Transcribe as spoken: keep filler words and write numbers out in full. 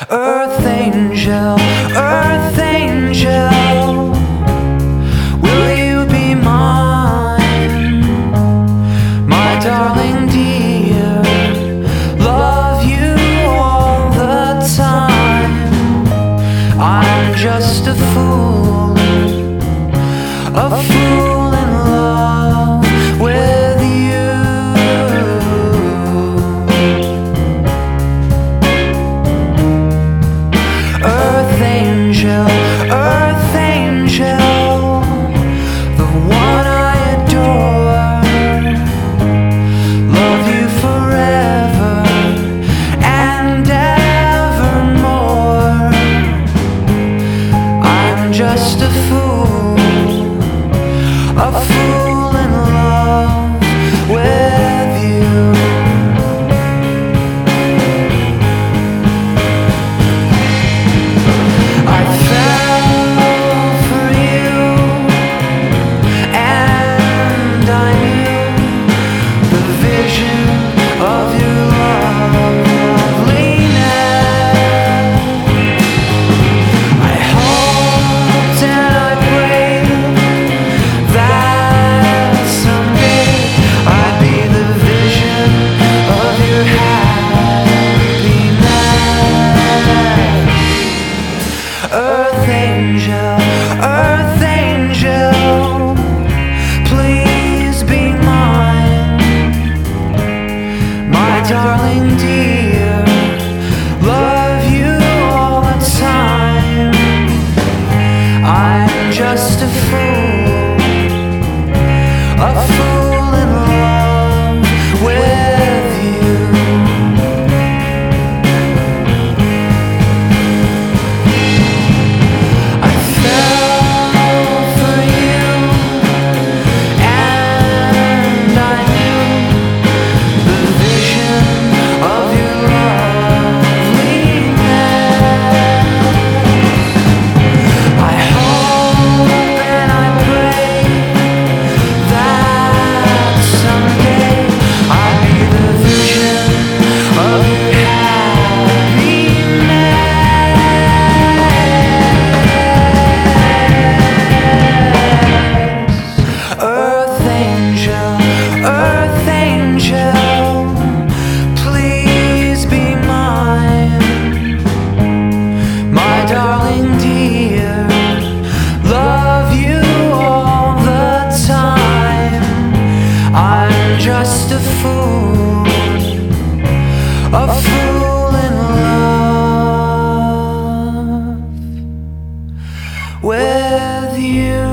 Earth angel, earth angel, will you be mine? My darling dear, love you all the time. I'm just a fool, a fool in love with you. Earth angel, earth angel, the one I adore. Love you forever and evermore. I'm just a fool, a fool in love with you. I fell for you, and I knew the vision of your loveliness. I hoped and I prayed that someday I'd be the vision of your happiness. Earth angel, earth angel, please be mine. My darling dear, love you all the time. I'm just a fool, a fool in love with you. I fell for you, and I knew the vision of your loveliness. I hope and I pray that someday I'll be the vision of your happiness. Earth angel, earth angel, please be mine. My darling dear, love you all the time. I'm just a fool, a fool in love with you.